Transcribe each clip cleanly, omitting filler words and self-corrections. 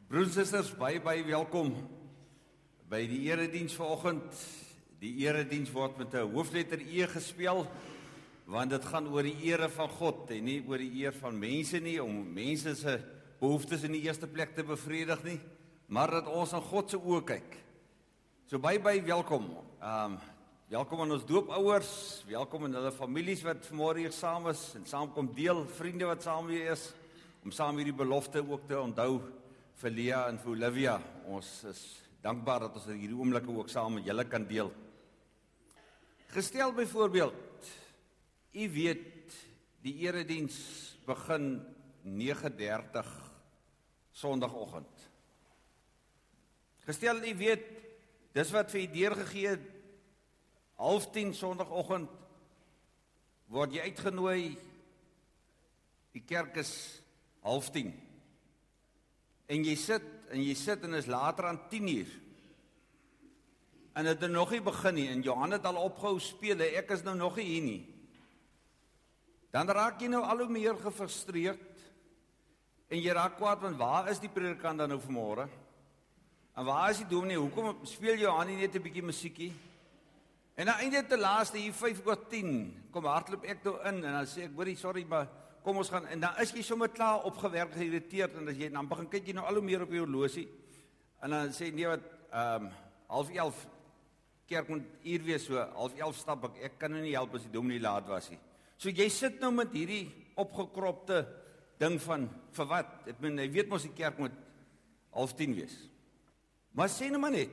Broers en susters, baie welkom by die erediens vanoggend. Die erediens word met 'n hoofletter E gespel, want dit gaan oor die ere van God en nie oor die eer van mense nie, om mense se behoeftes in die eerste plek te bevredig nie, maar dat ons aan God se oë kyk. So baie welkom. Welkom aan ons doopouers, welkom aan hulle families wat vanmôre hier saam is en saam kom deel, vriende wat saam hier is, om saam hierdie belofte ook te onthou vir Lea en vir Olivia. Ons is dankbaar dat ons hierdie oomblikke ook saam met julle kan deel. Gestel byvoorbeeld, u weet, die erediens begin 9:30 Sondagoggend. Gestel u weet, dis wat vir u deurgegee, 9:30 Sondagoggend word jy uitgenooi, die kerk is 9:30. En jy sit en is later aan 10:00. En het er nog nie begin nie, en Johan het al opgehou speel, ek is nou nog nie hier nie. Dan raak jy nou al hoe meer gefrustreerd, en jy raak kwaad, want waar is die predikant dan nou vanmôre? En waar is die dominee? Hoekom speel Johan nie net 'n bietjie musiekie? En dan einde te laaste, hier 9:55, kom hardloop ek nou in, en dan sê ek, hoorie, sorry, maar kom ons gaan, en dan is jy sommer klaar opgewerk, geïrriteerd, en as jy dan begin kyk jy nou al hoe meer op jou horlosie, en dan sê nee wat, 10:30, kerk moet hier wees, so 10:30 stap ek kan nou nie help as die dominee laat was nie. So jy sit nou met hierdie opgekropte ding van, vir wat? Ek bedoel, jy weet mos die kerk moet 9:30 wees. Maar sê nou maar net,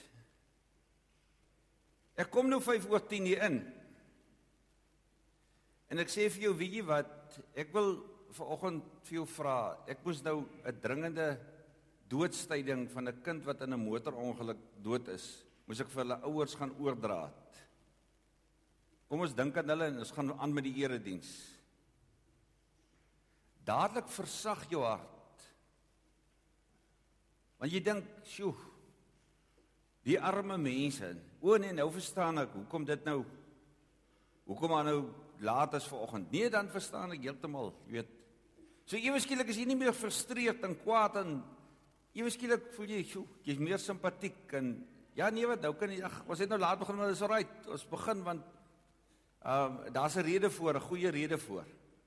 ek kom nou 9:55 hier in, en ek sê vir jou, weet jy wat, ek wil vanoggend vir jou vra, ek moes nou 'n dringende doodstyding van 'n kind wat in 'n motorongeluk dood is, moes ek vir hulle ouers gaan oordra. Kom ons dink aan hulle en ons gaan aan met die erediens. Dadelik versag jou hart. Want jy dink, sjoe, die arme mense, nee, nou verstaan ek, hoekom dit nou, hoekom maar nou laat is vanoggend. Nee, dan verstaan ek heeltemal, jy weet. So ewe skielik is jy nie meer frustreerd en kwaad en ewe skielik voel jy, jy's meer simpatiek en ja, nee wat, nou kan jy, ons het nou laat begin, maar dis alright, ons begin, want daar's 'n rede voor, 'n goeie rede voor.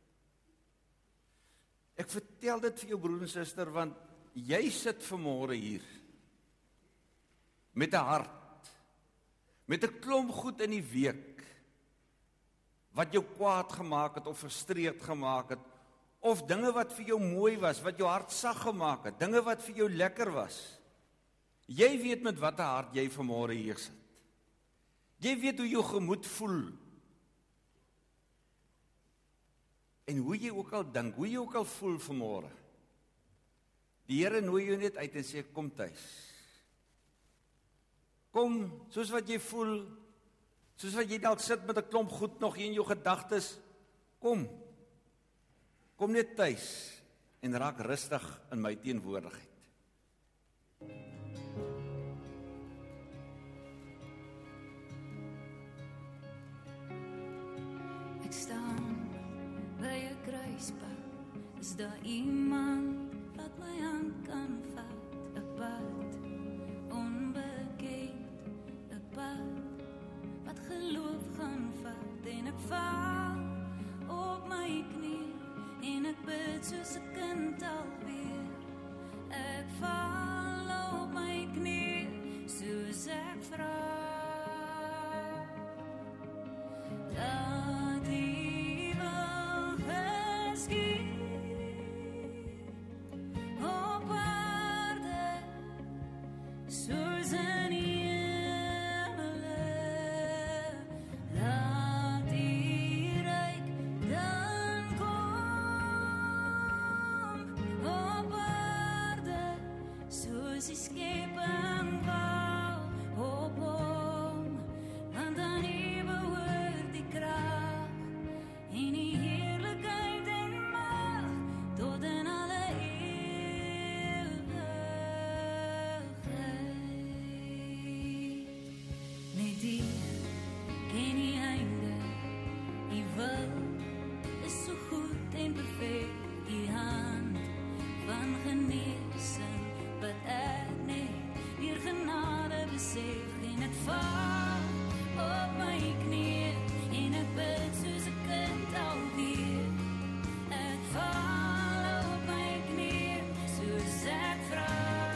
Ek vertel dit vir jou broer en suster, want jy sit vanmôre hier met 'n hart, met 'n klomp goed in die week, wat jou kwaad gemaak het, of frustreerd gemaak het, of dinge wat vir jou mooi was, wat jou hart sag gemaak het, dinge wat vir jou lekker was. Jy weet met wat 'n hart jy vanmôre hier sit. Jy weet hoe jou gemoed voel. En hoe jy ook al dink, hoe jy ook al voel vanmôre. Die Here nooi jou net uit en sê, kom tuis. Kom, soos wat jy voel, soos wat jy dalk sit met 'n klomp goed nog in jou gedagtes, kom net tuis en raak rustig in my teenwoordigheid. Ek staan by 'n kruispunt, is daar iemand wat my hand kan vat, 'n pad onbekend, 'n pad wat geloof gaan vat, en ek val op my knie en ek bid soos 'n kind alweer. Ek val op my knie soos ek vra. Laat die wil geskied op aarde soos in die hemele. Laat die ryk dan kom op aarde soos die skepping wou op hom, want aan U behoort die krag en die heerlikheid en mag tot in alle ewigheid. Net U ken die einde, U wil is so goed en perfek, U hand van genesing val op my knie en ek bid soos 'n kind alweer. Ek val op my knie soos ek vra.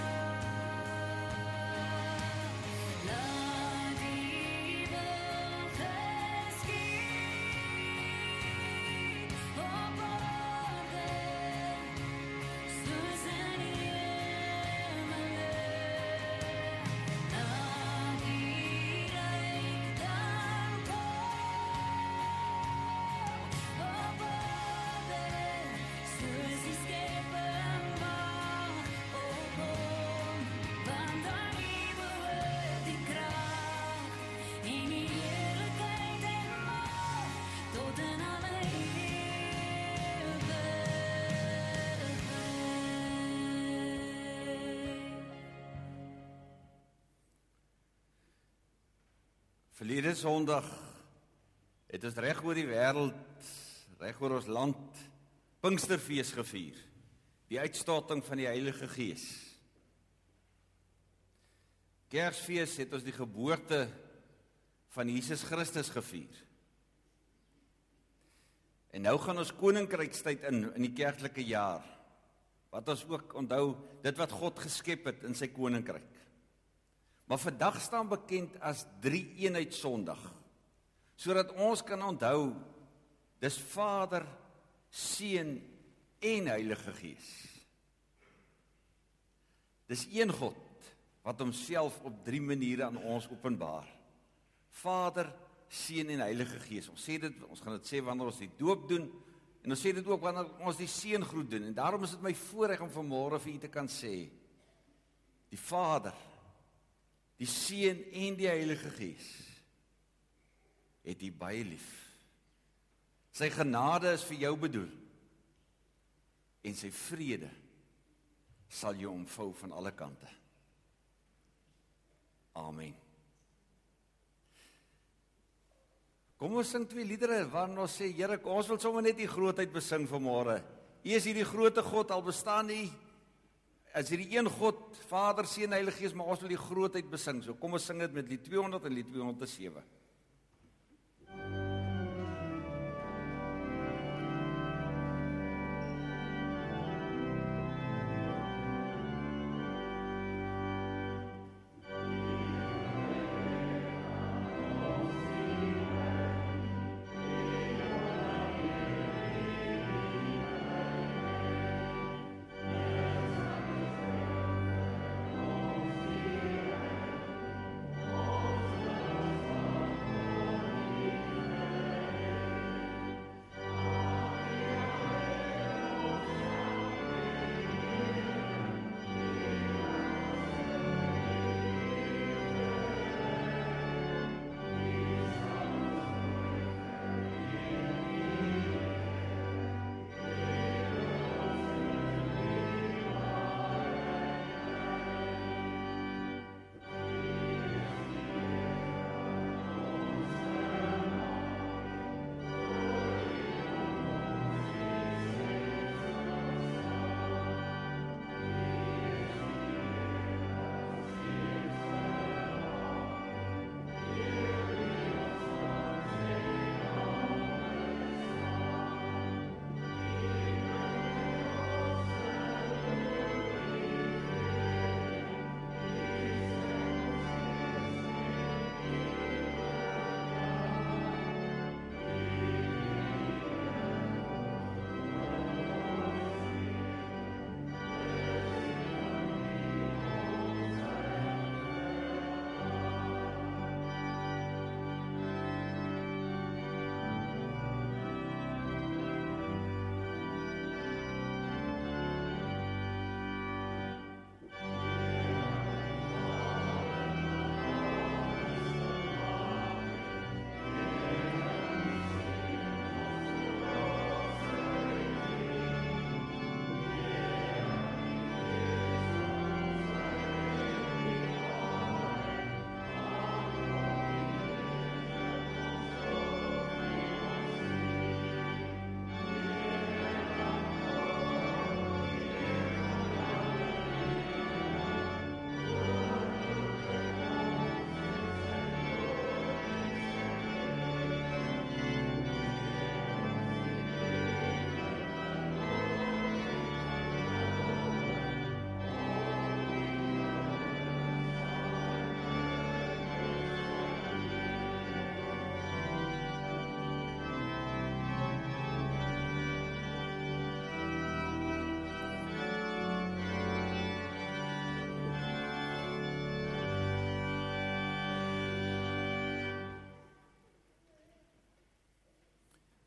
Laat die wil geskied op aarde soos in die hemele. Laat die rykdom kom op aarde soos die skepping mag opkom. Want aan U behoort die krag en die heerlikheid en mag tot in alle ewigheid. Verlede Sondag het ons reg oor die wêreld, reg oor ons land, Pinksterfees gevier. Die uitstorting van die Heilige Gees. Kersfees het ons die geboorte van Jesus Christus gevier. En nou gaan ons koninkrykstyd in die kerklike jaar. Wat ons ook onthou, dit wat God geskep het in sy koninkryk. Maar vandag staan bekend as Drie-eenheid Sondag, sodat ons kan onthou, dis Vader, Seun en Heilige Gees. Dis een God wat homself op 3 maniere aan ons openbaar. Vader, Seun en Heilige Gees. Ons gaan dit sê wanneer ons die doop doen, en ons sê dit ook wanneer ons die seëngroet doen. En daarom is dit my voorreg om vanmôre vir u te kan sê, die Vader, die Seun en die Heilige Gees het U baie lief. Sy genade is vir jou bedoel en sy vrede sal jou omvou van alle kante. Amen. Kom ons sing 2 liedere waarin ons sê, Here, ons wil sommer net U grootheid besing vanmôre. U is hierdie groot God, al bestaan U as hierdie een God, Vader, Seun, Heilige Gees, maar ons wil die grootheid besing. So kom ons sing dit met lied 200 en lied 207.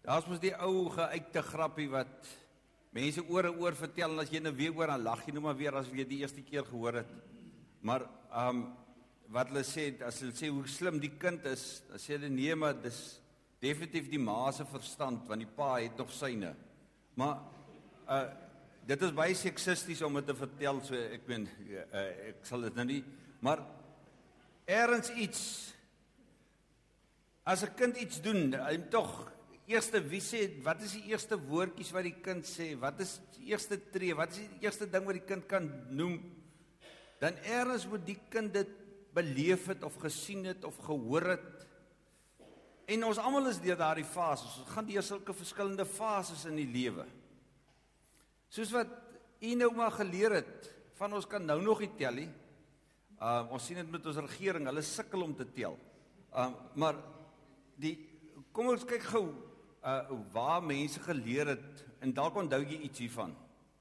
Daar's mos die ou geuite grappie wat mense oor en oor vertel, en as jy nou weer oor, dan lag jy nou maar weer as jy die eerste keer gehoor het. Maar wat hulle sê, as hulle sê hoe slim die kind is, dan sê hulle nee, maar dis definitief die ma se verstand, want die pa het nog syne. Maar dit is baie seksisties om dit te vertel, so ek meen, ek sal dit nou nie, maar ergens iets, as 'n kind iets doen, hy tog eerste, wie sê, wat is die eerste woordjies wat die kind sê, wat is die eerste tree, wat is die eerste ding wat die kind kan noem, dan ergens moet die kind dit beleef het, of gesien het, of gehoor het, en ons almal is deur daardie fases, ons gaan deur sulke verskillende fases in die lewe, soos wat u nou maar geleer het, van ons kan nou nog nie tel nie, ons sien dit met ons regering, hulle sukkel om te tel, maar kom ons kyk gou, waar mense geleer het, en dalk onthou jy iets hiervan.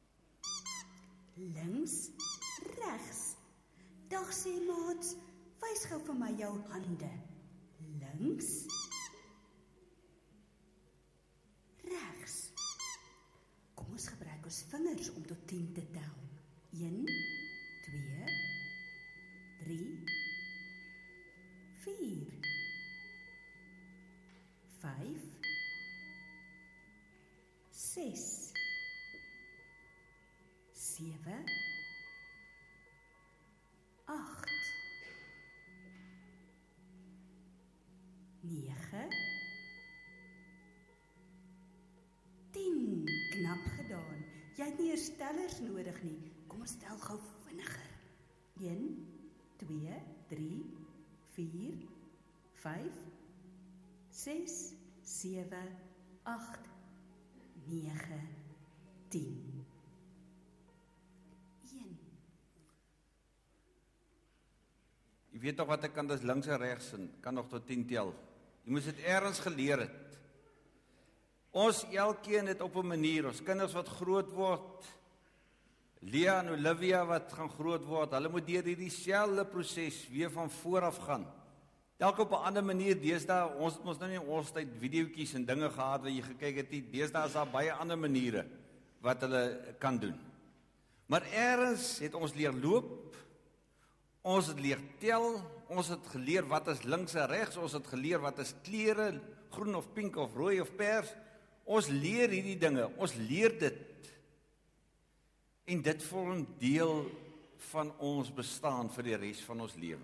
Links, regs. Dag sê maats, wys gou vir my jou hande. Links, regs. Kom ons gebruik ons vingers om tot 10 te tel. 1, 2, 3, 4, 5, 6, 7, 8, 9, 10. Knap gedaan. Jy het nie eers tellers nodig nie. Kom ons tel gou vinniger. 1, 2, 3, 4, 5, 6, 7, 8, 9, 10. 1. Jy weet toch wat ek kan, dis links en regs, en kan nog tot 10 tel. Jy moes dit ergens geleer het. Ons elkeen het op 'n manier, ons kinders wat groot word, Lea en Olivia wat gaan groot word, hulle moet deur hierdie selfde proses weer van vooraf gaan. Dalk op 'n ander manier, deesdae, ons het mos nou nie in ons tyd videoetjies en dinge gehad wat jy gekyk het nie, deesdae is daar baie ander maniere wat hulle kan doen. Maar ergens het ons leer loop, ons het leer tel, ons het geleer wat is links en regs, ons het geleer wat is kleure, groen of pink of rooi of pers, ons leer hierdie dinge, ons leer dit, en dit vorm deel van ons bestaan vir die res van ons lewe.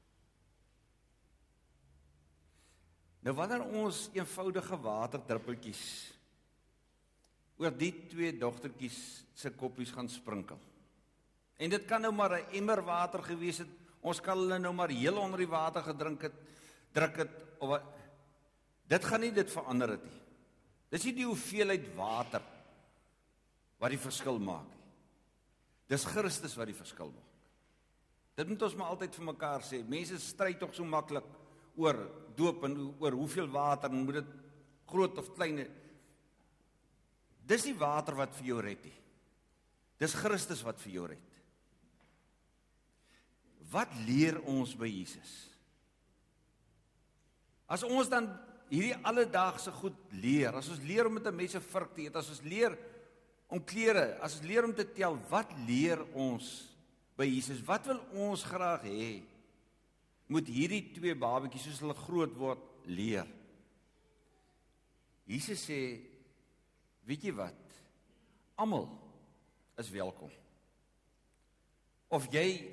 Nou wanneer ons eenvoudige waterdruppeltjies oor die 2 dogtertjies se koppies gaan sprinkel, en dit kan nou maar 'n emmer water gewees het, ons kan hulle nou maar heel onder die water druk het, of dit gaan nie dit verander het nie. Dis nie die hoeveelheid water wat die verskil maak nie. Dis Christus wat die verskil maak. Dit moet ons maar altyd vir mekaar sê. Mense stry tog so maklik oor doop en oor hoeveel water, en moet dit groot of klein. Dis die water wat vir jou red nie. Dis Christus wat vir jou red. Wat leer ons by Jesus? As ons dan hierdie alledaagse goed leer, as ons leer om met 'n mens se vurk te eet, as ons leer om klere, as ons leer om te tel, wat leer ons by Jesus? Wat wil ons graag hê? Moet hierdie 2 babetjies, soos hulle groot word, leer. Jesus sê, weet jy wat? Almal is welkom. Of jy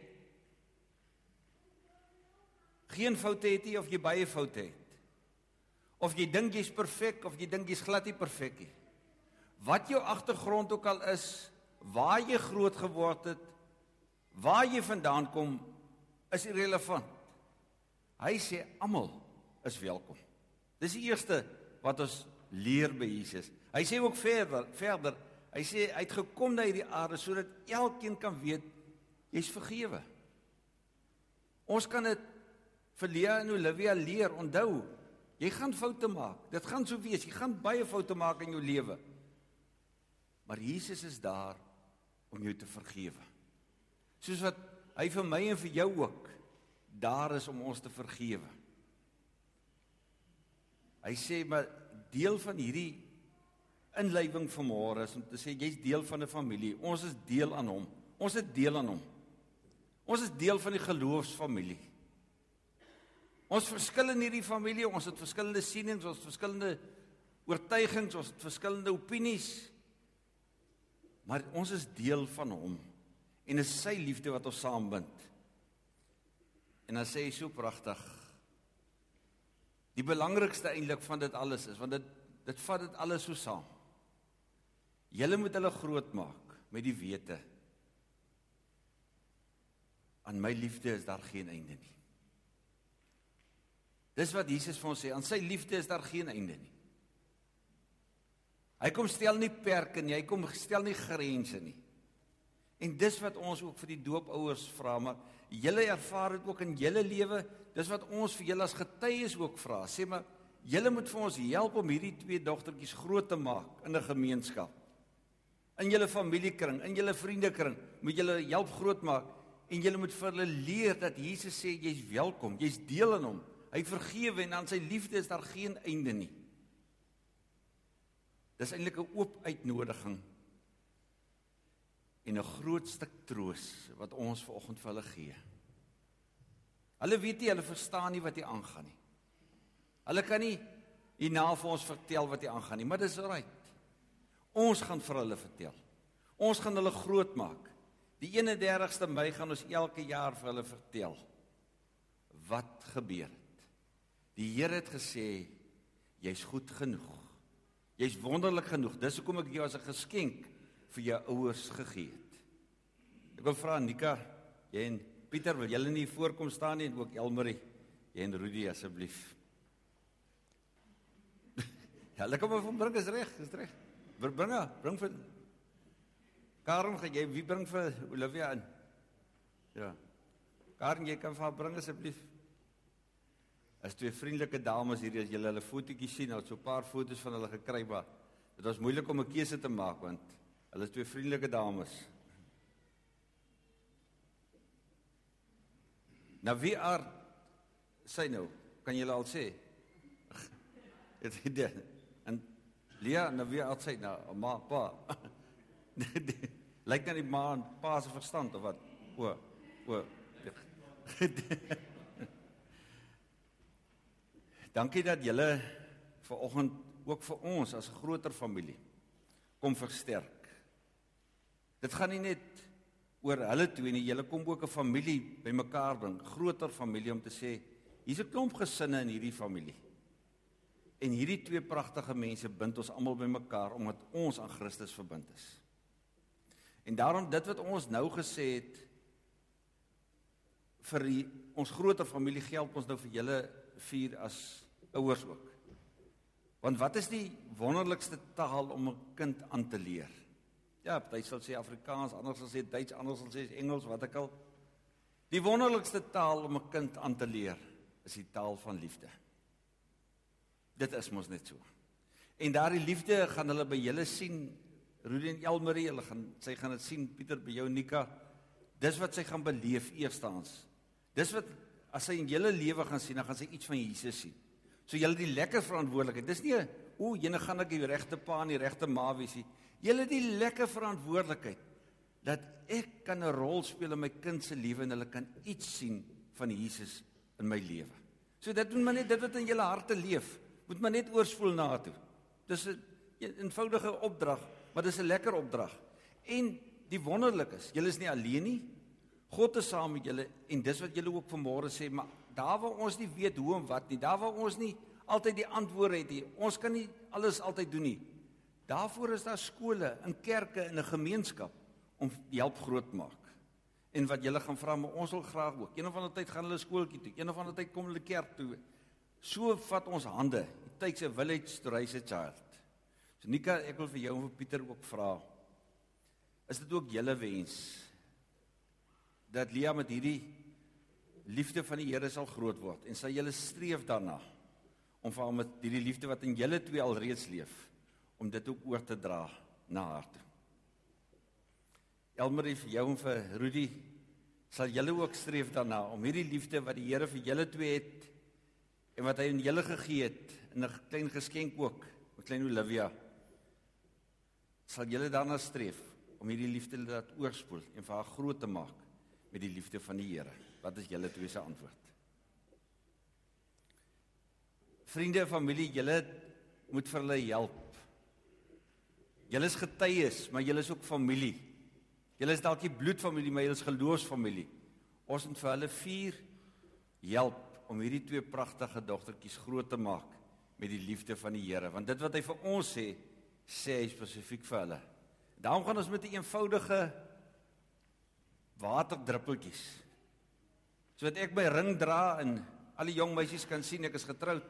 geen foute het nie, of jy baie foute het. Of jy dink jy's perfek, of jy dink jy's glad nie perfek nie. Wat jou agtergrond ook al is, waar jy groot geword het, waar jy vandaan kom, is irrelevant. Hy sê, almal is welkom. Dis die eerste wat ons leer by Jesus. Hy sê ook verder, hy sê, hy het gekom na hierdie aarde, sodat elkeen kan weet, jy's vergewe. Ons kan dit vir Lea en Olivia leer, onthou, jy gaan foute maak, dit gaan so wees, jy gaan baie foute maak in jou lewe. Maar Jesus is daar om jou te vergewe. Soos wat hy vir my en vir jou ook daar is om ons te vergewe. Hy sê, maar deel van hierdie inleiding vanmôre is om te sê, jy's deel van 'n familie. Ons is deel aan hom. Ons is deel aan hom. Ons is deel van die geloofsfamilie. Ons verskil in hierdie familie, ons het verskillende sienings, ons het verskillende oortuigings, ons het verskillende opinies, maar ons is deel van hom, en is sy liefde wat ons saambind. En dan sê hy so pragtig, die belangrikste eintlik van dit alles is, want dit vat dit alles so saam. Julle moet hulle groot maak met die wete, aan my liefde is daar geen einde nie. Dis wat Jesus vir ons sê, aan sy liefde is daar geen einde nie. Hy kom stel nie perke nie, hy kom stel nie grense nie. En dis wat ons ook vir die doopouers vra, maar julle ervaar dit ook in julle lewe, dis wat ons vir julle as getuies ook vra, sê maar, julle moet vir ons help om hierdie 2 dogtertjies groot te maak in 'n gemeenskap. In julle familiekring, in julle vriendekring, moet julle help groot maak, en julle moet vir hulle leer dat Jesus sê, jy's welkom, jy's deel in hom, hy vergewe en aan sy liefde is daar geen einde nie. Dis eintlik 'n oop uitnodiging en 'n groot stuk troos wat ons vanoggend vir hulle gee. Hulle weet nie, hulle verstaan nie wat hier aangaan nie. Hulle kan nie hierna vir ons vertel wat hier aangaan nie, maar dis alright. Ons gaan vir hulle vertel. Ons gaan hulle groot maak. Die 31ste Mei gaan ons elke jaar vir hulle vertel wat gebeur het. Die Here het gesê, jy's goed genoeg. Jy's wonderlik genoeg. Dis hoekom ek jou as 'n geskenk vir jou ouers gegee het. Ek wil vra Nika, jy en Pieter, wil julle nie voorkom staan nie, en ook Elmarie, jy en Rudy asseblief. Ja, hulle kom maar van bring, is reg. Bring vir Karen, wie bring vir Olivia in? Ja. Karen, jy kan vir haar bring asseblief. As 2 vriendelike dames hier, as julle hulle fotootjies sien, nou het so 'n paar foto's van hulle gekry, maar dit was moeilik om 'n keuse te maak, want hulle is 2 vriendelike dames. Nou wie sy nou, kan julle al sê? En Lia, nou wie sy nou, ma, pa. Lyk nou die ma en pa se verstand, of wat? Dankie dat julle vanoggend ook vir ons as 'n groter familie kom versterk. Dit gaan nie net oor hulle twee nie, julle kom ook 'n familie bymekaar bring, groter familie om te sê, hier's 'n klomp gesinne in hierdie familie. En hierdie 2 pragtige mense bind ons almal bymekaar omdat ons aan Christus verbind is. En daarom dit wat ons nou gesê het vir ons groter familie geld ons nou vir julle 4 as ouers ook. Want wat is die wonderlikste taal om 'n kind aan te leer? Ja, party sal sê Afrikaans, ander sal sê Duits, ander sal sê Engels, wat ek al. Die wonderlikste taal om 'n kind aan te leer is die taal van liefde. Dit is mos net so. En daardie liefde gaan hulle by julle sien, Rudy en Elmarie, sy gaan dit sien, Pieter by jou Nika. Dis wat sy gaan beleef eerstens. Dis wat as sy in julle lewe gaan sien, dan gaan sy iets van Jesus sien. So julle die lekker verantwoordelikheid. Dis nie, jene gaan ek die regte pa en die regte ma wees nie. Julle die lekker verantwoordelikheid dat ek kan 'n rol speel in my kind se lewe en hulle kan iets sien van Jesus in my lewe. So dit moet maar net dit wat in julle harte leef, moet maar net oorspoel na toe. Dis 'n eenvoudige opdrag, maar dis 'n lekker opdrag. En die wonderlik is, julle is nie alleen nie. God is saam met julle en dis wat julle ook vanmôre sê, maar daar waar ons nie weet hoe en wat nie, daar waar ons nie altyd die antwoorde het nie, ons kan nie alles altyd doen nie. Daarvoor is daar skole, in kerke, in 'n gemeenskap om die help groot maak. En wat julle gaan vra, maar ons wil graag ook. Een of ander tyd gaan hulle skooltjie toe, een of ander tyd kom hulle kerk toe. So vat ons hande. It takes a village to raise a child. So Nika, ek wil vir jou en vir Pieter ook vra, is dit ook julle wens dat Lia met hierdie liefde van die Here sal groot word en sal julle streef daarna om vir haar met hierdie liefde wat in julle twee al reeds leef, om dit ook oor te dra na haar toe. Elmarie, vir jou en vir Rudy, sal julle ook streef daarna om hierdie liefde wat die Here vir julle twee het en wat hy in julle gegee het, in 'n klein geskenk ook, klein Olivia, sal julle daarna streef om hierdie liefde te laat oorspoel en vir haar groot te maak met die liefde van die Here? Wat is julle twee se antwoord? Vriende en familie, julle moet vir hulle help. Julle is getuies, maar julle is ook familie. Julle is dalk nie bloedfamilie, maar julle is geloofsfamilie. Ons moet vir hulle 4 help om hierdie 2 pragtige dogtertjies groot te maak met die liefde van die Here. Want dit wat hy vir ons sê hy spesifiek vir hulle. Daarom gaan ons met 'n eenvoudige waterdruppeltjies. So dat ek my ring dra en al die jong meisies kan sien ek is getroud.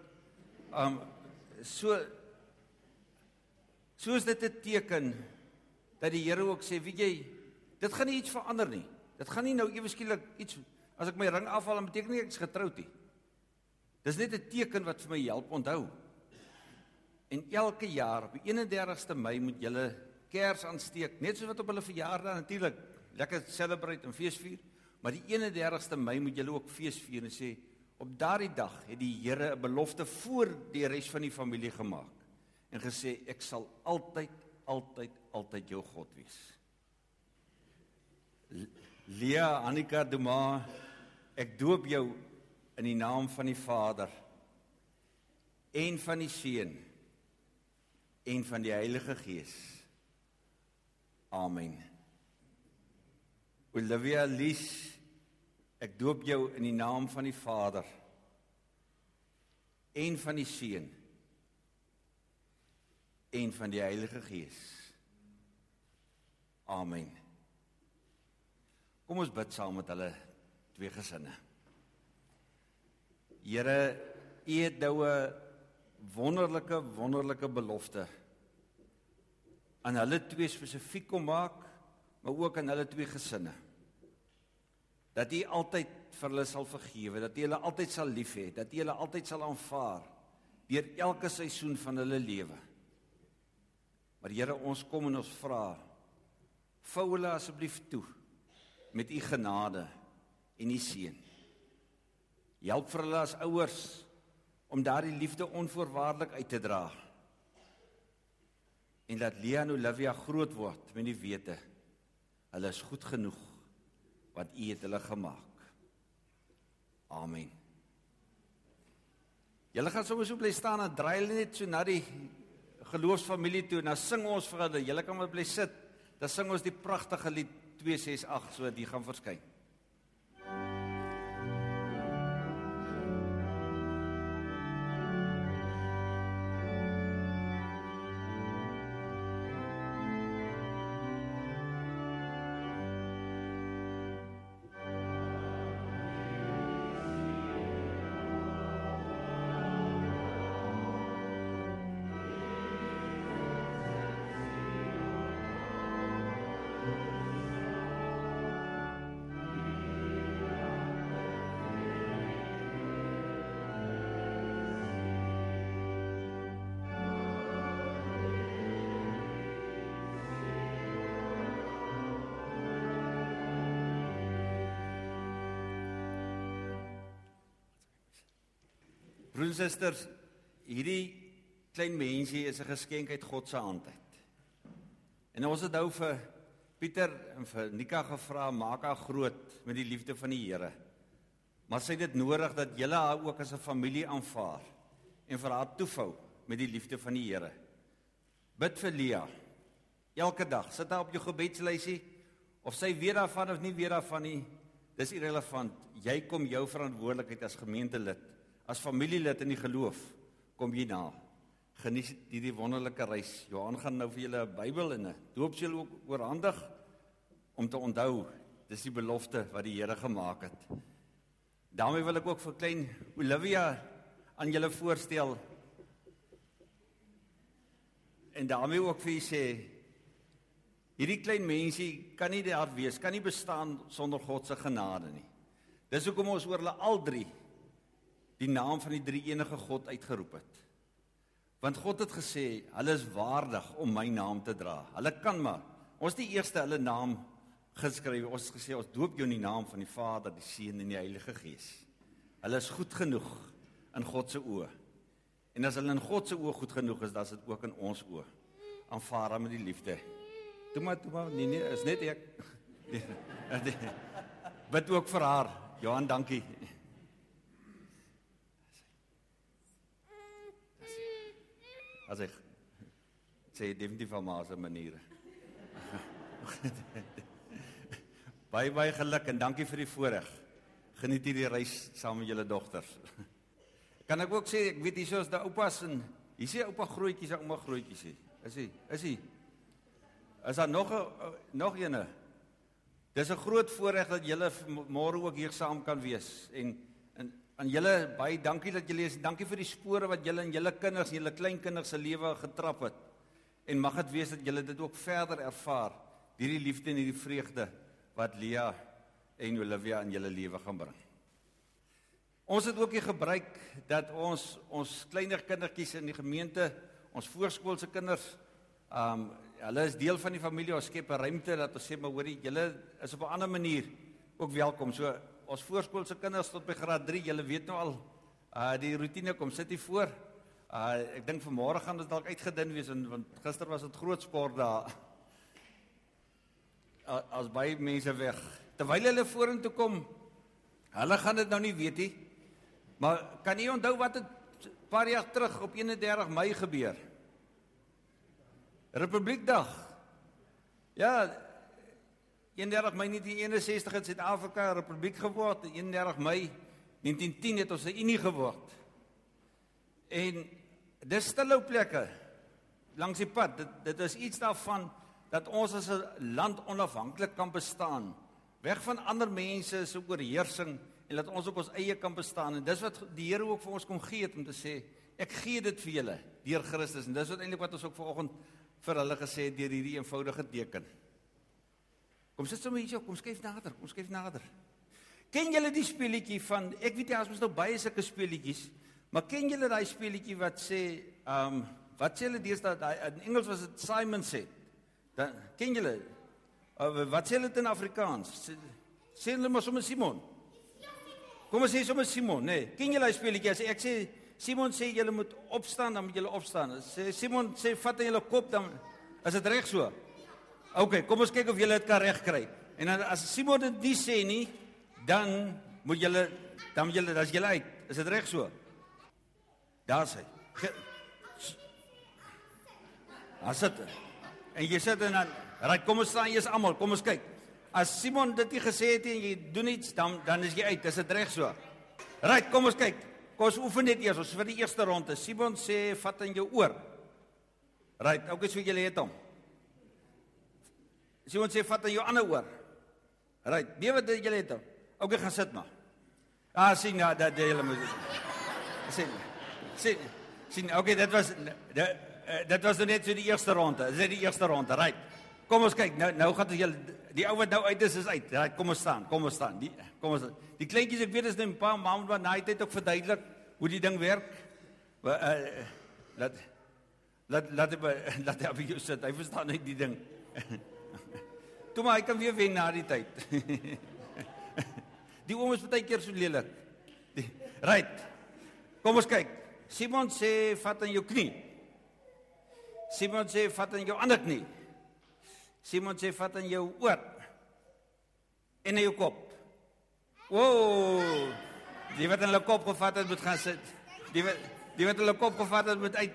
So is dit 'n teken dat die Here ook sê, weet jy, dit gaan nie iets verander nie. Dit gaan nie nou ewe skielik iets, as ek my ring afhaal, dan beteken nie ek is getroud nie. Dis net 'n teken wat vir my help onthou. En elke jaar op die 31ste Mei moet julle kers aansteek, net soos wat op hulle verjaardag natuurlik lekker celebrate en feesvier, maar die 31ste Mei moet julle ook feesvier en sê, op daardie dag het die Here 'n belofte voor die res van die familie gemaak en gesê, ek sal altyd, altyd, altyd jou God wees. Lia Annika Duma, ek doop jou in die naam van die Vader en van die Seun en van die Heilige Gees. Amen. Olivia Lies, ek doop jou in die naam van die Vader en van die Seun en van die Heilige Gees. Amen. Kom ons bid saam met hulle 2 gesinne. Here, U het nou 'n wonderlike belofte aan hulle 2 spesifiek kom maak, maar ook aan hulle 2 gesinne. Dat U altyd vir hulle sal vergewe, dat U hulle altyd sal lief hê, dat U hulle altyd sal aanvaar deur elke seisoen van hulle lewe. Maar Here, ons kom en ons vra, vou hulle asseblief toe met U genade en U seën. Help vir hulle as ouers om daardie liefde onvoorwaardelik uit te dra. En laat Lia en Olivia groot word met die wete, hulle is goed genoeg, want U het hulle gemaak. Amen. Julle gaan sommer so bly staan en draai hulle net so na die geloofsfamilie toe, en dan sing ons vir hulle. Julle kan maar bly sit, dan sing ons die pragtige lied 268, so die gaan verskyn. Broers en susters, hierdie klein mensie is 'n geskenk uit God se hand uit. En ons het nou vir Pieter en vir Nika gevra, maak haar groot met die liefde van die Here. Maar sy het dit nodig dat julle haar ook as 'n familie aanvaar en vir haar toevou met die liefde van die Here. Bid vir Lia. Elke dag, sit haar op jou gebedslysie, of sy weet daarvan of nie weet daarvan nie, dis irrelevant. Jy kom jou verantwoordelikheid as gemeentelid, as familielid in die geloof, kom jy na. Geniet hierdie wonderlike reis. Johan gaan nou vir julle 'n Bybel en 'n doopseel ook oorhandig, om te onthou, dis die belofte wat die Here gemaak het. Daarmee wil ek ook vir klein Olivia aan julle voorstel, en daarmee ook vir julle sê, hierdie klein mensie kan nie daar wees, kan nie bestaan sonder God se genade nie. Dis hoekom ons oor hulle al drie die naam van die drie-enige God uitgeroep het. Want God het gesê, hulle is waardig om my naam te dra. Hulle kan maar. Ons het die eerste hulle naam geskryf. Ons het gesê, ons doop jou in die naam van die Vader, die Seun en die Heilige Gees. Hulle is goed genoeg in God se oë. En as hulle in God se oë goed genoeg is, dan is dit ook in ons oë. Aanvaar hom met die liefde. Toe maar, nee, is net ek. Bid ook vir haar. Johan, dankie. As ek sê definitief van ma se maniere. Baie geluk en dankie vir die voorreg. Geniet hierdie reis saam met julle dogters. Kan ek ook sê, ek weet hier is die oupas en hier sê oupa grootjies en ouma grootjies. Is hy? Is daar nog ene? Dis 'n groot voorreg dat julle môre ook hier saam kan wees. En aan julle baie dankie dat julle is. Dankie vir die spore wat julle in julle kinders en julle kleinkinders se lewe getrap het. En mag dit wees dat julle dit ook verder ervaar. Hierdie liefde en hierdie vreugde wat Lia en Olivia in julle lewe gaan bring. Ons het ook hier gebruik dat ons kleiner kindertjies in die gemeente, ons voorskoolse kinders, hulle is deel van die familie, ons skep 'n ruimte dat ons sê, maar hoorie, julle is op 'n ander manier ook welkom. So, ons voorskoolse kinders tot by graad 3, julle weet nou al, die routine kom, sit hier voor. Ek dink vanmôre gaan dit dalk uitgedun wees, want gister was dit groot sport daar. As baie mense weg. Terwyl hulle vorentoe kom, hulle gaan dit nou nie weet nie, maar kan jy onthou wat het 'n paar jaar terug op 31 Mei gebeur? Republiekdag. Ja, 31 Mei 1961 het Suid-Afrika 'n republiek geword, 31 Mei 1910 het ons 'n unie geword. En dis stille plekke langs die pad, dit is iets daarvan dat ons as 'n land onafhanklik kan bestaan, weg van ander mense se oorheersing, en dat ons op ons eie kan bestaan, en dis wat die Here ook vir ons kom gee het, om te sê, ek gee dit vir julle, deur Christus, en dis wat eintlik wat ons ook vanoggend vir hulle gesê het, deur hierdie eenvoudige teken. Kom sit sommer hier, kom skuif nader. Ken julle die speletjie van, ek weet jy, as ons nou baie sulke speletjies, maar ken julle daai speletjie wat sê, wat sê hulle deesdae, in Engels was dit Simon Said, dan, ken julle, wat sê hulle dit in Afrikaans? Sê hulle maar sommer Simon. Kom ons sê sommer Simon, nee. Ken julle daai speletjie? As ek sê, Simon sê julle moet opstaan, dan moet julle opstaan. Simon sê vat in julle kop, dan is dit reg so. OK, kom ons kyk of julle dit kan regkry. En dan as Simon dit nie sê nie, dan moet julle, dan is julle uit. Is dit reg so? Daar sê. Daar sit. En jy sit en dan, right, kom ons staan eers almal, kom ons kyk. As Simon dit nie gesê het en jy doen iets, dan is jy uit. Is dit reg so? Right, kom ons kyk. Kom ons oefen net eers, ons vir die eerste ronde. Simon sê, vat in jou oor. Right, ook so julle het hom. Simon sê, vat in jou ander oor. Right, weet wat julle het hom. OK, gaan sit maar. Sien, dat julle moet. Sien, OK, dit was net so die eerste ronde. Dis die eerste ronde, right. Kom ons kyk, nou gaan julle, die ou wat nou uit is uit. Right, kom ons staan. Die kleintjies, ek weet is net 'n paar maande, maar na die tyd ook verduidelik hoe die ding werk. Laat hy op jou sit, hy verstaan net die ding. Toe maar, hy kan weer wen na die tyd. Die oom is baie keer so lelik. Right, kom ons kyk. Simon sê, vat in jou knie. Simon sê, vat in jou ander knie. Simon sê, vat in jou oor. En in jou kop. Wow, die wat in hulle kop gevat het, moet gaan sit. Die wat in hulle kop gevat het, moet uit.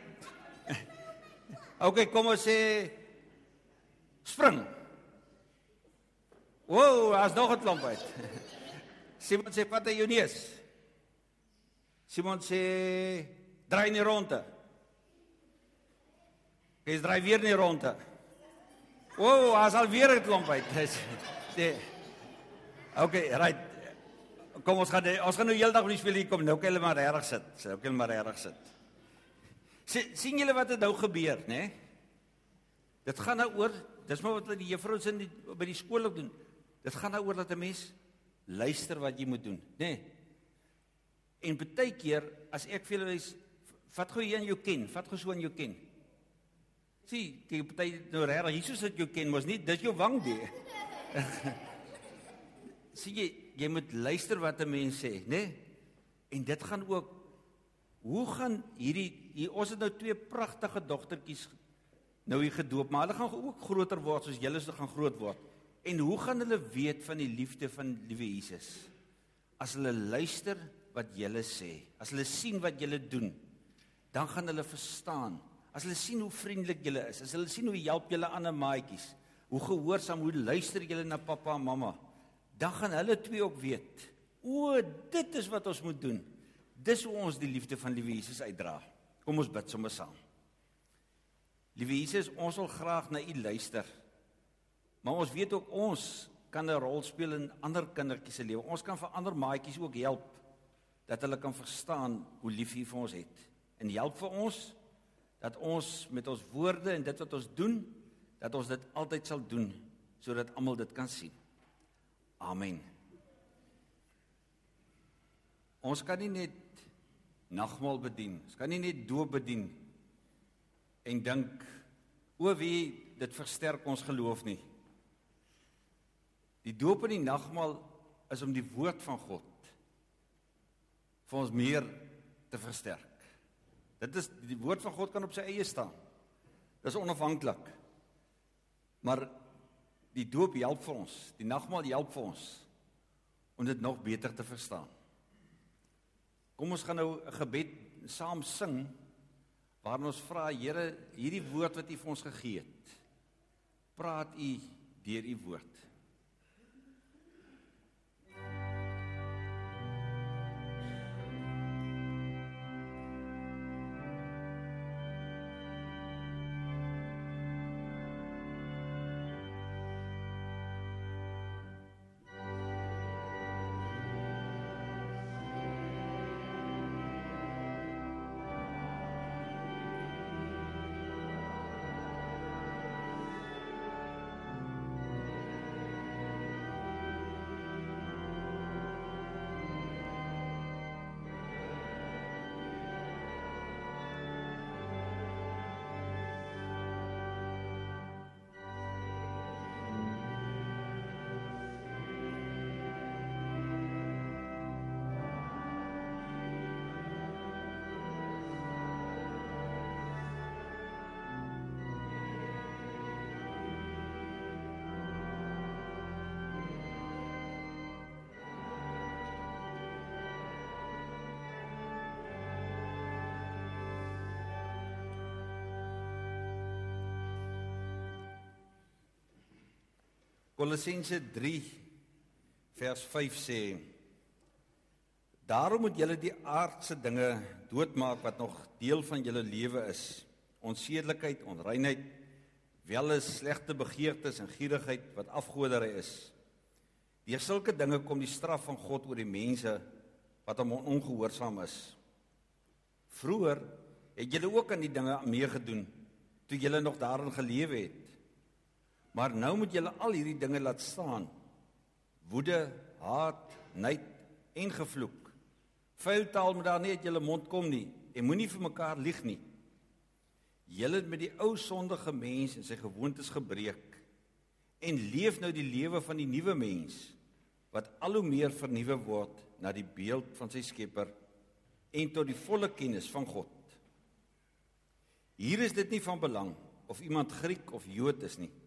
OK, kom ons sê, spring. Wow, as nog 'n klomp uit. Simon sê, vat in jou neus. Simon sê, draai in die ronde. Jy draai weer in die ronde. Wow, as alweer 'n klomp uit. OK, right. Kom, ons gaan nou heeldag op die speel hier kom. Nou kan julle maar regtig sit. Sien julle wat het nou gebeur, né? Dit gaan nou oor, dis maar wat die juffrouens by die skool ook doen. Dit gaan nou oor dat 'n mens luister wat jy moet doen, né? En baie keer, as ek vir julle wys, vat gou hier in jou ken, vat gou so in jou ken. Sien, kyk, baie nou regtig, Jesus het jou ken, mos nie, dis jou wang die. Sien jy moet luister wat 'n mens sê, né? En dit gaan ook hoe gaan ons het nou 2 pragtige dogtertjies nou hier gedoop, maar hulle gaan ook groter word soos julle gaan groot word. En hoe gaan hulle weet van die liefde van liewe Jesus? As hulle luister wat julle sê, as hulle sien wat julle doen, dan gaan hulle verstaan. As hulle sien hoe vriendelik julle is, as hulle sien hoe help julle ander maatjies, hoe gehoorsaam, hoe luister julle na pappa en mamma, dan gaan hulle 2 ook weet, dit is wat ons moet doen. Dis hoe ons die liefde van liewe Jesus uitdra. Kom ons bid sommer saam. Liewe Jesus, ons wil graag na U luister. Maar ons weet ook ons kan 'n rol speel in ander kindertjies se lewe. Ons kan vir ander maatjies ook help dat hulle kan verstaan hoe lief U vir ons het. En help vir ons dat ons met ons woorde en dit wat ons doen, dat ons dit altyd sal doen sodat almal dit kan sien. Amen. Ons kan nie net nagmaal bedien. Ons kan nie net doop bedien en dink, wie dit versterk ons geloof nie. Die doop en die nagmaal is om die woord van God vir ons meer te versterk. Die woord van God kan op sy eie staan. Dis onafhanklik. Maar die doop help vir ons, die nagmaal help vir ons om dit nog beter te verstaan. Kom ons gaan nou 'n gebed saam sing, waarin ons vra, Here, hierdie woord wat U vir ons gegee het, praat U deur U woord. Kolossense 3 vers 5 sê, daarom moet julle die aardse dinge doodmaak wat nog deel van julle lewe is, onsedelikheid, onreinheid, welis, slegte begeertes en gierigheid wat afgoderry is. Deur sulke dinge kom die straf van God oor die mense wat hom ongehoorsaam is. Vroeger het julle ook aan die dinge meegedoen toe julle nog daarin gelewe het. Maar nou moet julle al hierdie dinge laat staan. Woede, haat, nyd en gevloek. Vuil taal moet daar nie uit julle mond kom nie en moenie vir mekaar lieg nie. Julle het met die ou sondige mens en sy gewoontes gebreek en leef nou die lewe van die nuwe mens wat al hoe meer vernuwe word na die beeld van sy Skepper en tot die volle kennis van God. Hier is dit nie van belang of iemand Griek of Jood is nie.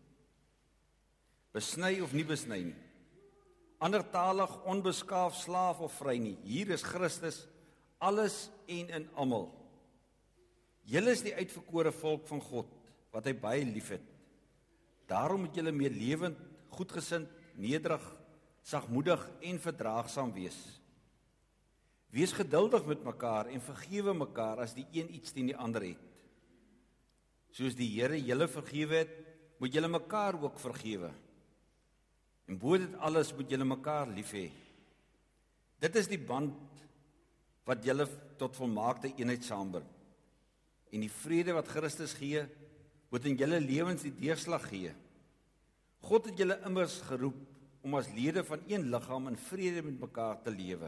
Besny of nie besny nie. Andertalig, onbeskaaf, slaaf of vry nie. Hier is Christus, alles en in almal. Julle is die uitverkore volk van God, wat hy baie liefhet. Daarom moet julle meer lewend, goedgesind, nederig, sagmoedig en verdraagsaam wees. Wees geduldig met mekaar en vergewe mekaar as die een iets teen die ander het. Soos die Here julle vergewe het, moet julle mekaar ook vergewe. En bo dit alles moet julle mekaar lief hê. Dit is die band wat julle tot volmaakte eenheid saambring. En die vrede wat Christus gee, moet in julle lewens die deurslag gee. God het julle immers geroep om as lede van een liggaam in vrede met mekaar te lewe.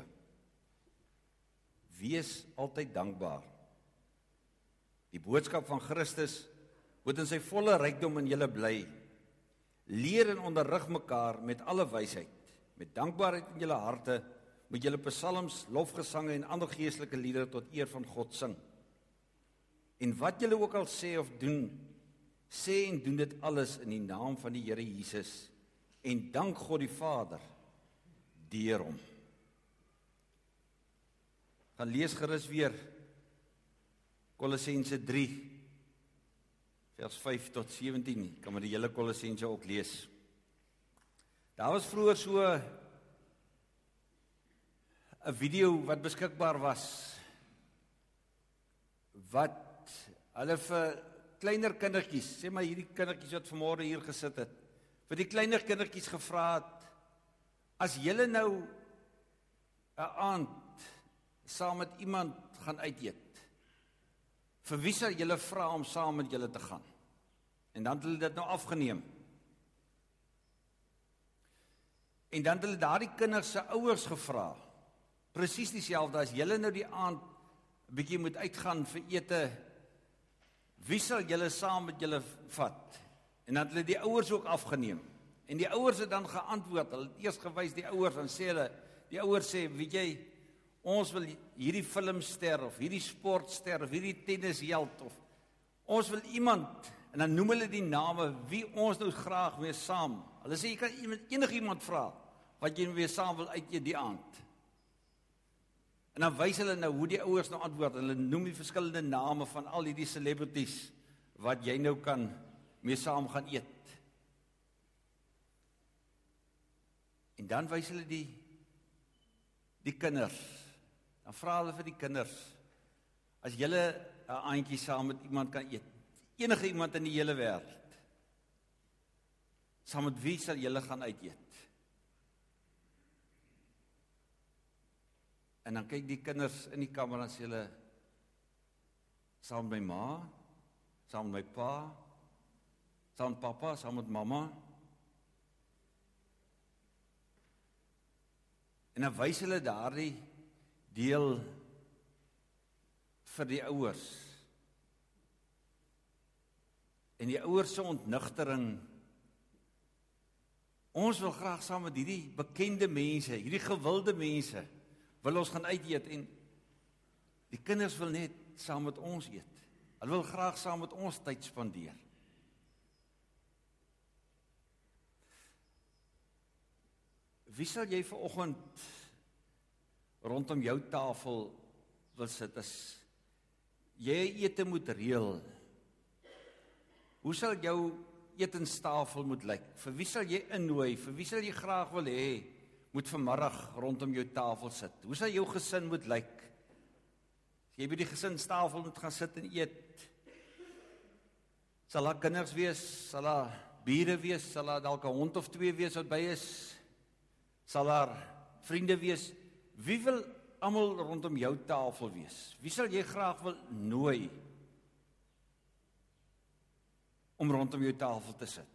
Wees altyd dankbaar. Die boodskap van Christus moet in sy volle rykdom in julle bly. Leer en onderrig mekaar met alle wysheid, met dankbaarheid in julle harte, moet julle psalms, lofgesange en ander geestelike liedere tot eer van God sing. En wat julle ook al sê of doen, sê en doen dit alles in die naam van die Here Jesus en dank God die Vader deur hom. Gaan lees gerus weer Kolossense 3 vers 5 tot 17, kan maar die hele Kolossense ook lees. Daar was vroeër so 'n video wat beskikbaar was, wat hulle vir kleiner kindertjies, sê maar hierdie kindertjies wat vanmôre hier gesit het, vir die kleiner kindertjies gevra het, as julle nou 'n aand saam met iemand gaan uit eet, vir wie sal julle vra om saam met julle te gaan? En dan het hulle dit nou afgeneem. En dan het hulle daardie kinders se ouers gevra, presies dieselfde, as julle nou die aand 'n bietjie moet uitgaan vir ete, wie sal julle saam met julle vat? En dan het hulle die ouers ook afgeneem. En die ouers het dan geantwoord, hulle het eers gewys die ouers, en sê hulle, die ouers sê, weet jy, ons wil hierdie filmster, of hierdie sportster, of hierdie tennisheld, of ons wil iemand, en dan noem hulle die name, wie ons nou graag weer saam. Hulle sê, jy kan enigiemand vra, wat jy weer saam wil uit die aand. En dan wys hulle nou hoe die ouers nou antwoord, hulle noem die verskillende name van al hierdie celebrities, wat jy nou kan mee saam gaan eet. En dan wys hulle die kinders, dan vra hulle vir die kinders, as julle 'n aandjie saam met iemand kan eet, enige iemand in die hele wêreld, saam met wie sal julle gaan uit eet? En dan kyk die kinders in die kamer en sê hulle, saam met my ma, saam met my pa, saam met papa, saam met mamma. En dan wys hulle daardie deel vir die ouers. En die ouers se ontnigtering, ons wil graag saam met hierdie bekende mense, hierdie gewilde mense, wil ons gaan uit eet, en die kinders wil net saam met ons eet. Hulle wil graag saam met ons tyd spandeer. Wie sal jy vanoggend rondom jou tafel wil sit as jy ete moet reël? Hoe sal jou etenstafel moet lyk? Vir wie sal jy innooi? Vir wie sal jy graag wil hê moet vanmiddag rondom jou tafel sit? Hoe sal jou gesin moet lyk? As jy by die gesinstafel moet gaan sit en eet, sal daar kinders wees, sal daar bure wees, sal daar dalk 'n hond of twee wees wat by is, sal daar vriende wees? Wie wil almal rondom jou tafel wees? Wie sal jy graag wil nooi om rondom jou tafel te sit?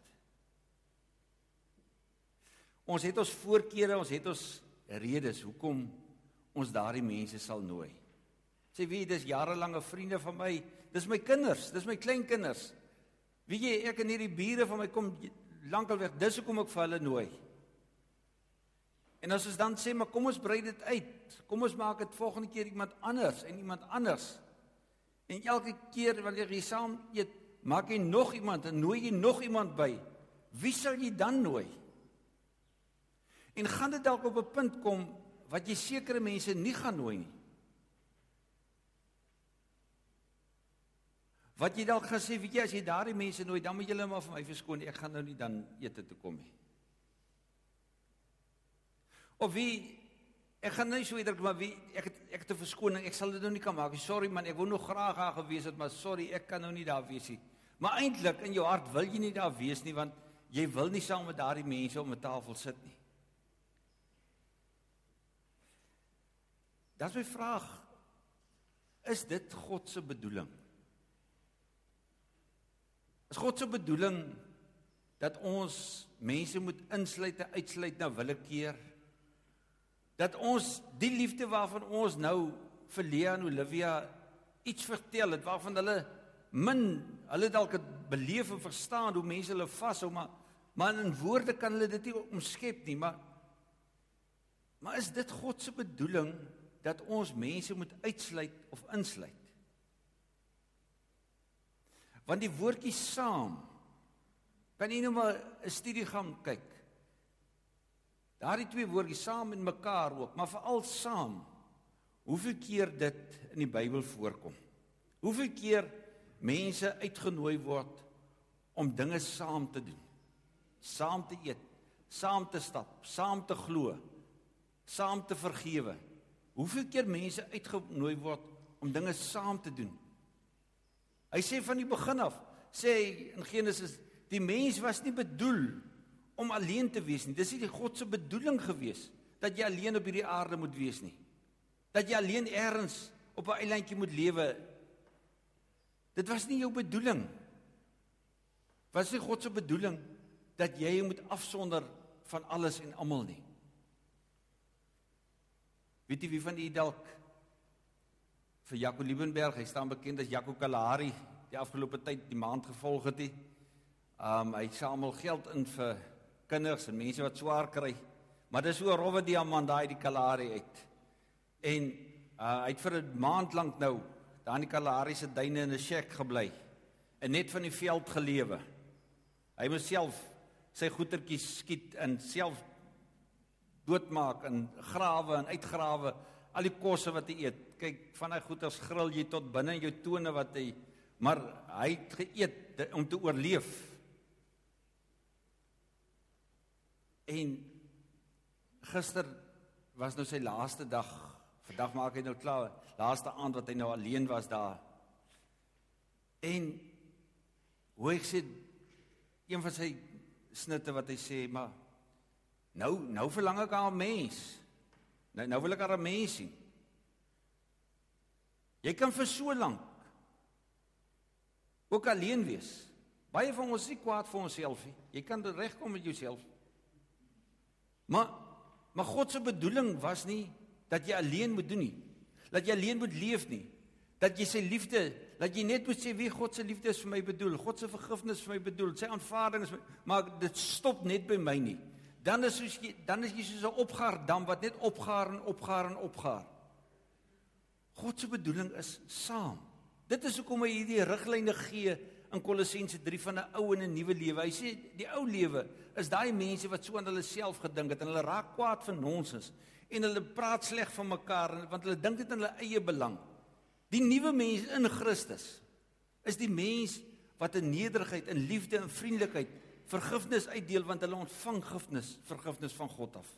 Ons het ons voorkeure, ons het ons redes hoekom ons daardie mense sal nooi. Sê wie, dis jarelange vriende van my, dis my kinders, dis my kleinkinders. Weet jy, ek en hierdie bure van my kom lankal weg, dis hoekom ek vir hulle nooi. En as ons dan sê, maar kom ons brei dit uit, kom ons maak dit volgende keer iemand anders en iemand anders. En elke keer wanneer jy saam eet, maak jy nog iemand en nooi jy nog iemand by. Wie sal jy dan nooi? En gaan dit dalk op 'n punt kom wat jy sekere mense nie gaan nooi nie? Wat jy dalk gaan sê, weet jy, as jy daardie mense nooi, dan moet julle maar vir my verskoon, ek gaan nou nie dan ete toe kom nie. Of wie, ek gaan nou nie so uitdruk, maar wie, ek het 'n verskoning, ek sal dit nou nie kan maak. Sorry man, ek wou nog graag daar gewees het, maar sorry, ek kan nou nie daar wees nie. Maar eintlik in jou hart wil jy nie daar wees nie, want jy wil nie saam met daardie mense om 'n tafel sit nie. Dis my vraag, is dit God se bedoeling? Is God se bedoeling dat ons mense moet insluit en uitsluit na willekeur? Dat ons die liefde waarvan ons nou vir Lea en Olivia iets vertel het, waarvan hulle dalk het beleef en verstaan hoe mense hulle vashou, maar in woorde kan hulle dit nie omskep nie, maar Maar is dit God se bedoeling dat ons mense moet uitsluit of insluit? Want die woordjie saam, kan jy nou maar 'n studie gaan kyk. Daardie twee woordjies saam en mekaar ook, maar veral saam. Hoeveel keer dit in die Bybel voorkom? Hoeveel keer mense uitgenooi word om dinge saam te doen? Saam te eet, saam te stap, saam te glo, saam te vergewe. Hoeveel keer mense uitgenooi word om dinge saam te doen? Hy sê van die begin af, sê hy in Genesis, die mens was nie bedoel om alleen te wees nie. Dis nie die God se bedoeling gewees, dat jy alleen op hierdie aarde moet wees nie. Dat jy alleen ergens op 'n eilandjie moet lewe. Dit was nie jou bedoeling. Was nie God se bedoeling, dat jy moet afsonder van alles en almal nie. Weet jy wie van die dalk vir Jaco Liebenberg, hy staan bekend as Jaco Kalahari, die afgelope tyd die maand gevolg het hy. Hy samel geld in vir kinders en mense wat swaar kry, maar dis so 'n rowwe diamant daai die Kalahari uit. En hy het vir 'n maand lank nou daar in die Kalahari se duine in 'n shack gebly en net van die veld gelewe. Hy moes self sy goetertjies skiet en self doodmaak en grawe en uitgrawe, al die kosse wat hy eet. Kyk, van hy goeters grill jy tot binne in jou tone wat hy, maar hy het geëet om te oorleef. En gister was nou sy laaste dag, vandag maak hy nou klaar, laaste aand wat hy nou alleen was daar. En hoe ek sê, een van sy snitte wat hy sê, maar nou verlang ek aan 'n mens. Nou wil ek aan 'n mens sien. Jy kan vir so lank ook alleen wees. Baie van ons is nie kwaad vir onsself nie. Jy kan regkom met jouself. Maar God se bedoeling was nie dat jy alleen moet doen nie. Dat jy alleen moet leef nie. Dat jy sy liefde, dat jy net moet sê wie God se liefde is vir my bedoel, God se vergifnis vir my bedoel, sy aanvaarding is maar dit stop net by my nie. Dan is jy soos 'n opgaardam wat net opgaar en opgaar en opgaar. God se bedoeling is saam. Dit is hoekom hy hierdie riglyne gee in Kolossense 3 van 'n ou en 'n nuwe lewe. Hy sê die ou lewe is daai mense wat so aan hulle self gedink het en hulle raak kwaad van nonsens en hulle praat sleg van mekaar want hulle dink dit in hulle eie belang. Die nuwe mens in Christus is die mens wat in nederigheid, in liefde en vriendelikheid vergifnis uitdeel want hulle ontvang vergifnis van God af.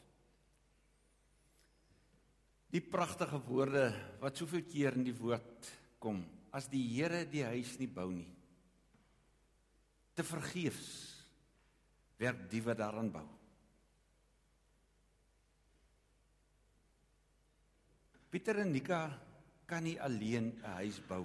Die pragtige woorde wat soveel keer in die woord kom, as die Here die huis nie bou nie, te vergeefs werk die wat daaraan bou. Pieter en Nika kan nie alleen 'n huis bou.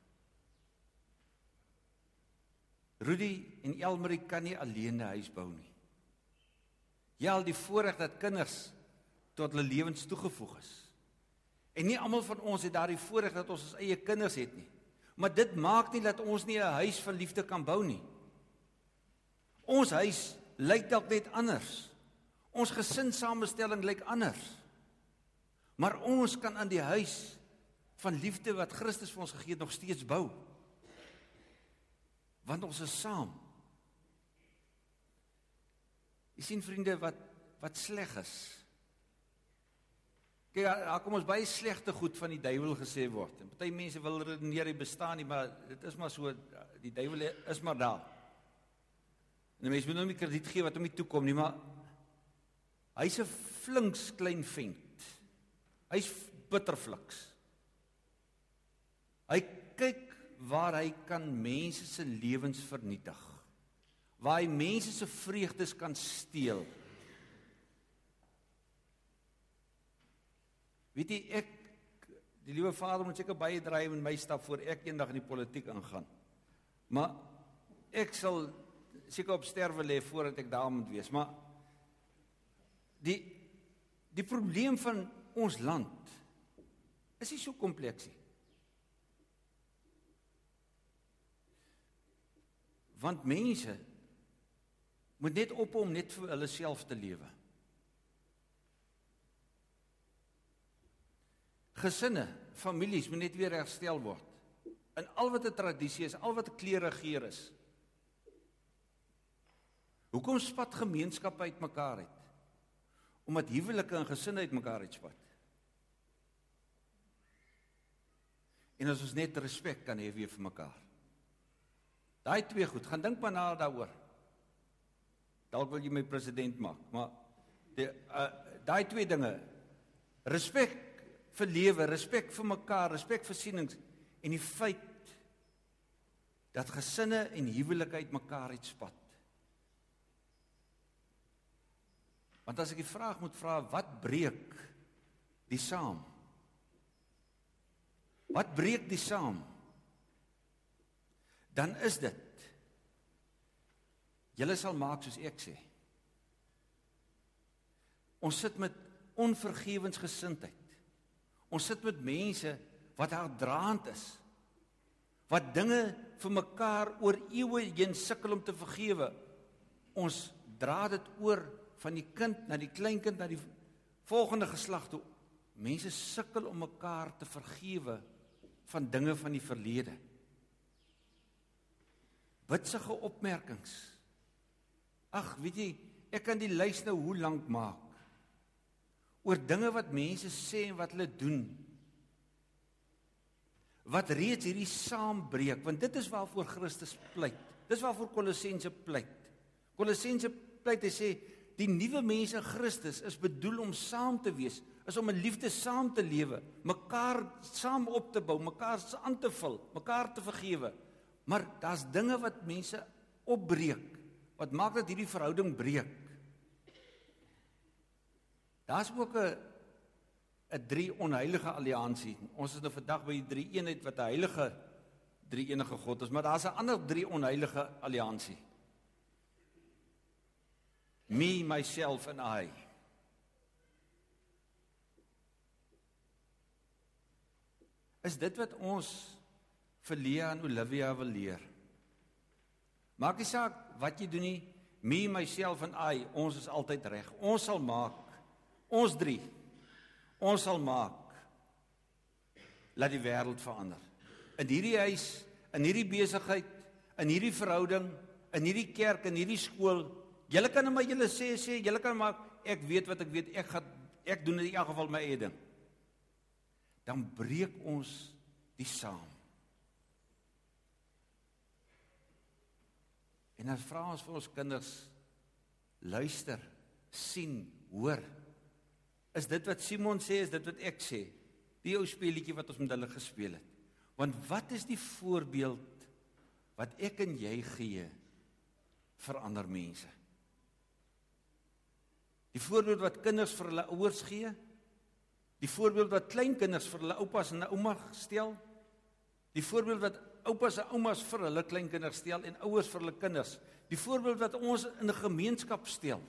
Rudy en Elmarie kan nie alleen 'n huis bou nie. Jy al die voorreg dat kinders tot hulle lewens toegevoeg is. En nie almal van ons het daardie voorreg dat ons eie kinders het nie. Maar dit maak nie dat ons nie 'n huis van liefde kan bou nie. Ons huis lyk dalk net anders. Ons gesinsamestelling lyk anders. Maar ons kan aan die huis van liefde wat Christus vir ons gegee het nog steeds bou. Want ons is saam. Jy sien vriende wat sleg is. Kyk, daar kom ons baie slegte goed van die duiwel gesê word. En party mense wil redeneer hy bestaan nie, maar dit is maar so, die duiwel is maar daar. En die mense moet nou nie krediet gee wat hom nie toekom nie, maar hy's 'n flinks klein vent. Hy's bitterfliks. Hy kyk waar hy kan mense se lewens vernietig. Waar hy mense se vreugdes kan steel. Weet jy, die liewe Vader moet seker baie draai met my stap voor ek eendag in die politiek ingaan. Maar ek sal seker op sterwe lê voordat ek daar moet wees. Maar die probleem van ons land is nie so kompleks nie. Want mense moet net ophou om net vir hulle self te lewe. gesinne, families moet net weer herstel word. En al wat 'n tradisie is, al wat 'n kleregeer is. Hoekom spat gemeenskappe uitmekaar uit? Omdat huwelike en gesinne uitmekaar uitspat. En as ons net respek kan hê weer vir mekaar. Daai twee goed, gaan dink maar na daaroor. Dalk wil jy my president maak, maar daai twee dinge, respek vir lewe, respek vir mekaar, respek vir sienings, en die feit dat gesinne en huwelike uitmekaar uitspat. Want as ek die vraag moet vra, wat breek die saam? Wat breek die saam? Dan is dit, julle sal maak soos ek sê. Ons sit met onvergewensgesindheid. Ons sit met mense wat haardraand is, wat dinge vir mekaar oor eeue heen sukkel om te vergewe. Ons dra dit oor van die kind na die kleinkind na die volgende geslag toe. Mense sukkel om mekaar te vergewe van dinge van die verlede. Witsige opmerkings. Ag, weet jy, ek kan die lys nou hoe lank maak oor dinge wat mense sê en wat hulle doen, wat reeds hierdie saambreek, want dit is waarvoor Christus pleit. Dis waarvoor Kolossense pleit. Kolossense pleit, hy sê, die nuwe mense in Christus is bedoel om saam te wees, is om in liefde saam te lewe, mekaar saam op te bou, mekaar aan te vul, mekaar te vergewe. Maar daar's dinge wat mense opbreek, wat maak dat hierdie verhouding breek. Daar's ook 'n drie onheilige alliansie. Ons is nou vandag by die drie eenheid wat 'n heilige drie enige God is, maar daar's 'n ander drie onheilige alliansie. Me, myself and I. Is dit wat ons vir Lea en Olivia wil leer? Maak nie saak wat jy doen nie, me, myself and I, ons is altyd reg. Ons sal maak, ons drie, ons sal maak, laat die wêreld verander. In hierdie huis, in hierdie besigheid, in hierdie verhouding, in hierdie kerk, in hierdie skool, julle kan maar julle sê, julle kan maar, ek weet wat ek weet, ek doen in elk geval my eie ding. Dan breek ons die saam. En dan vra ons vir ons kinders, luister, sien, hoor. Is dit wat Simon sê, is dit wat ek sê? Die ou speletjie wat ons met hulle gespeel het. Want wat is die voorbeeld wat ek en jy gee vir ander mense? Die voorbeeld wat kinders vir hulle ouers gee, die voorbeeld wat kleinkinders vir hulle oupas en ouma stel, die voorbeeld wat oupas en oumas vir hulle kleinkinders stel en ouers vir hulle kinders, die voorbeeld wat ons in 'n gemeenskap stel.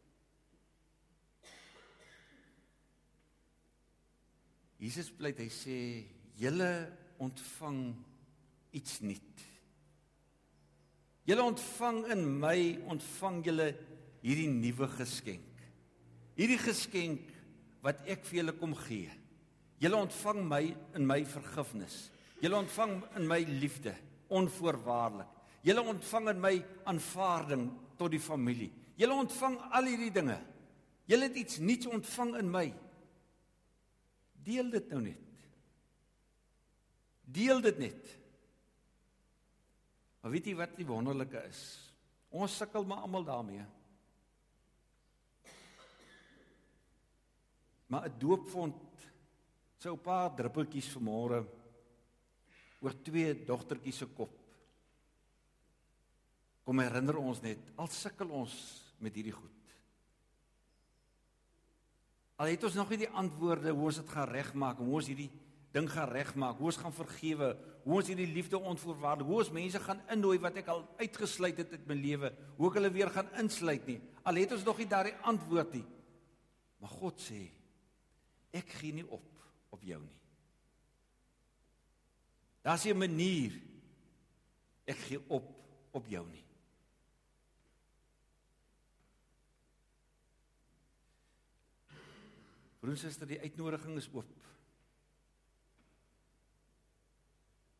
Jesus pleit, hy sê, julle ontvang iets nuut. Julle ontvang in my, ontvang julle hierdie nuwe geskenk. Hierdie geskenk wat ek vir julle kom gee. Julle ontvang my in my vergifnis. Julle ontvang in my liefde, onvoorwaardelik. Julle ontvang in my aanvaarding tot die familie. Julle ontvang al hierdie dinge. Julle het iets nuuts ontvang in my. Deel dit nou net. Deel dit net. Maar weet jy wat die wonderlike is? Ons sukkel maar almal daarmee. Maar 'n doopvond sou 'n paar druppeltjies vanmôre oor twee dogtertjies se kop. Kom herinner ons net, al sukkel ons met hierdie goed. Al het ons nog nie die antwoorde hoe ons dit gaan regmaak, hoe ons hierdie ding gaan regmaak, hoe ons gaan vergewe, hoe ons hierdie liefde onvoorwaardelik, hoe ons mense gaan innooi wat ek al uitgesluit het uit my lewe, hoe ek hulle weer gaan insluit nie. Al het ons nog nie daardie antwoord nie. Maar God sê, ek gee nie op jou nie. Daar's 'n manier. Ek gee op jou nie. Broers en susters, die uitnodiging is oop.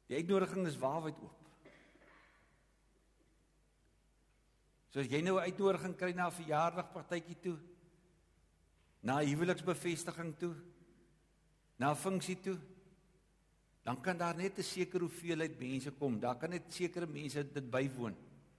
Die uitnodiging is waawyd oop. So as jy nou 'n uitnodiging kry na 'n verjaardagpartytjie toe, na 'n huweliksbevestiging toe, na 'n funksie toe, dan kan daar net 'n sekere hoeveelheid mense kom. Daar kan net sekere mense dit bywoon.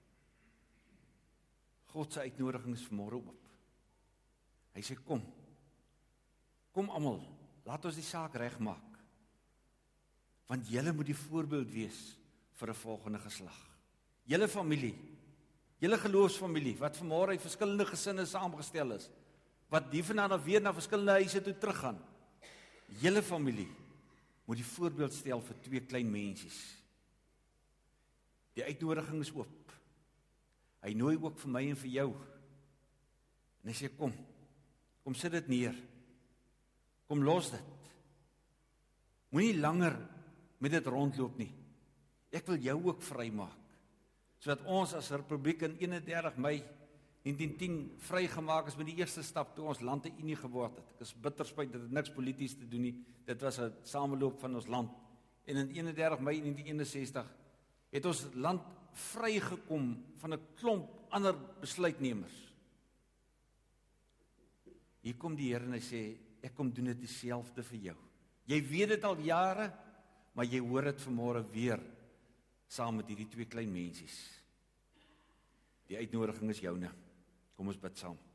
God se uitnodiging is vanmôre oop. Hy sê kom almal, laat ons die saak regmaak. Want julle moet die voorbeeld wees vir 'n volgende geslag. Julle familie, julle geloofsfamilie, wat vanmôre uit verskillende gesinne saamgestel is, wat die vanaand weer na verskillende huise toe teruggaan. Julle familie moet die voorbeeld stel vir 2 klein mensies. Die uitnodiging is oop. Hy nooi ook vir my en vir jou. En hy sê kom sit dit neer. Kom los dit. Moenie langer met dit rondloop nie. Ek wil jou ook vrymaak, sodat ons as Republiek in 31 Mei 1910 vrygemaak is met die eerste stap toe ons land 'n unie geword het. Ek is bitter spyt dat dit niks polities te doen nie. Dit was 'n sameloop van ons land. En in 31 Mei 1961 het ons land vrygekom van 'n klomp ander besluitnemers. Hier kom die Here en hy sê, ek kom doen dit dieselfde vir jou. Jy weet dit al jare, maar jy hoor dit vanmôre weer saam met hierdie 2 klein mensies. Die uitnodiging is joune. Kom ons bid saam.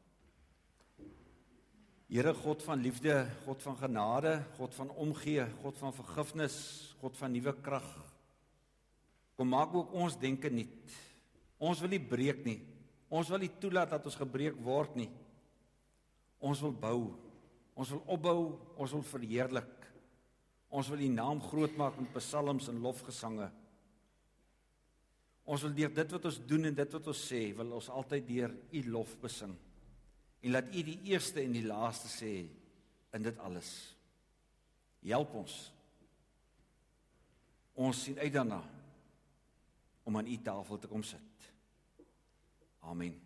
Here God van liefde, God van genade, God van omgee, God van vergifnis, God van nuwe krag. Kom maak ook ons denke nuut. Ons wil nie breek nie. Ons wil nie toelaat dat ons gebreek word nie. Ons wil bou. Ons wil opbou, ons wil verheerlik. Ons wil U naam groot maak met psalms en lofgesange. Ons wil deur dit wat ons doen en dit wat ons sê, wil ons altyd deur U lof besing. En laat U die eerste en die laaste sê in dit alles. Help ons. Ons sien uit daarna om aan U tafel te kom sit. Amen.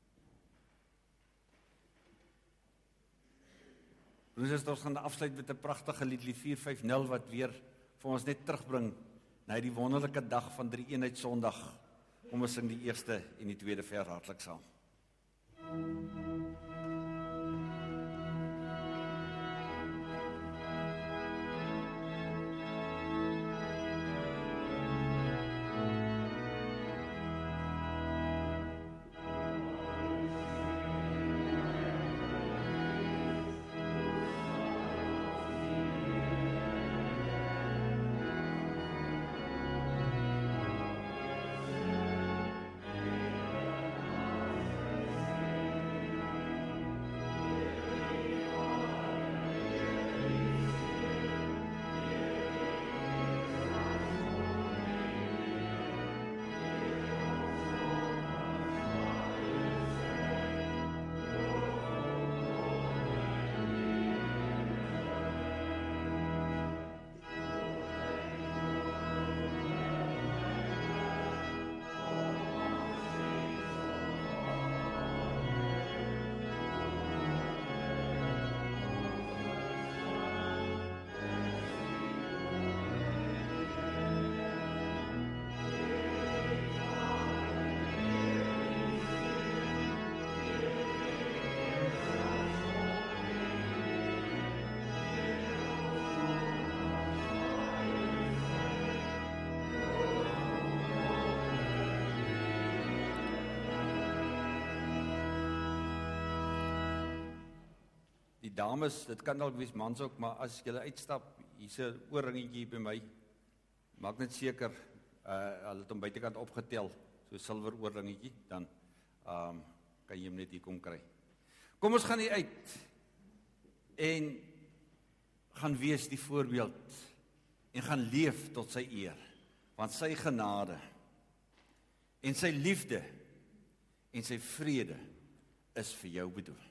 Ons gaan afsluit met 'n pragtige lied 450 wat weer vir ons net terugbring na die wonderlike dag van Drie-eenheid Sondag. Kom ons sing die eerste en die tweede vers hartlik saam. Die dames, dit kan dalk wees mans ook, maar as jy uitstap, hier's 'n oorringetjie by my. Maak net seker, hulle het hom buitekant opgetel, so 'n silwer oorringetjie, dan kan jy hom net hier kom kry. Kom ons gaan hier uit en gaan wees die voorbeeld en gaan leef tot sy eer, want sy genade en sy liefde en sy vrede is vir jou bedoel.